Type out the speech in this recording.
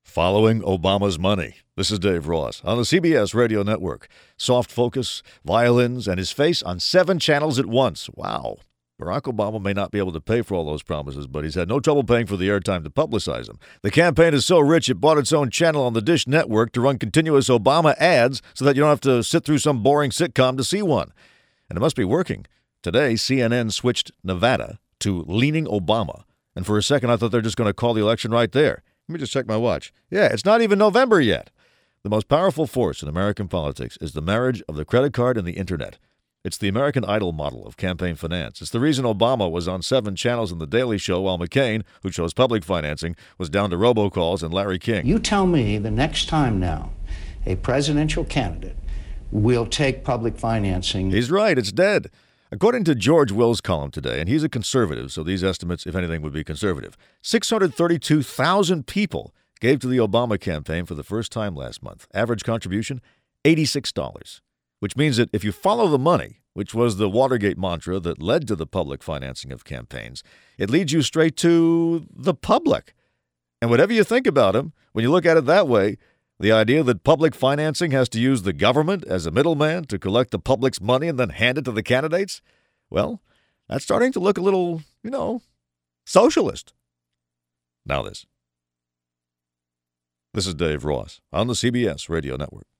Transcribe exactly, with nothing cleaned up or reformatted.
Following Obama's money. This is Dave Ross on the C B S Radio Network. Soft focus, violins, and his face on seven channels at once. Wow. Barack Obama may not be able to pay for all those promises, but he's had no trouble paying for the airtime to publicize them. The campaign is so rich it bought its own channel on the Dish Network to run continuous Obama ads so that you don't have to sit through some boring sitcom to see one. And it must be working. Today, C N N switched Nevada to Leaning Obama. And for a second, I thought they were just going to call the election right there. Let me just check my watch. Yeah, it's not even November yet. The most powerful force in American politics is the marriage of the credit card and the internet. It's the American Idol model of campaign finance. It's the reason Obama was on seven channels in The Daily Show while McCain, who chose public financing, was down to robocalls and Larry King. You tell me the next time now a presidential candidate will take public financing. He's right. It's dead. According to George Will's column today, and he's a conservative, so these estimates, if anything, would be conservative, six hundred thirty-two thousand people gave to the Obama campaign for the first time last month. Average contribution, eighty-six dollars, which means that if you follow the money, which was the Watergate mantra that led to the public financing of campaigns, it leads you straight to the public. And whatever you think about him, when you look at it that way, the idea that public financing has to use the government as a middleman to collect the public's money and then hand it to the candidates, well, that's starting to look a little, you know, socialist. Now this. This is Dave Ross on the C B S Radio Network.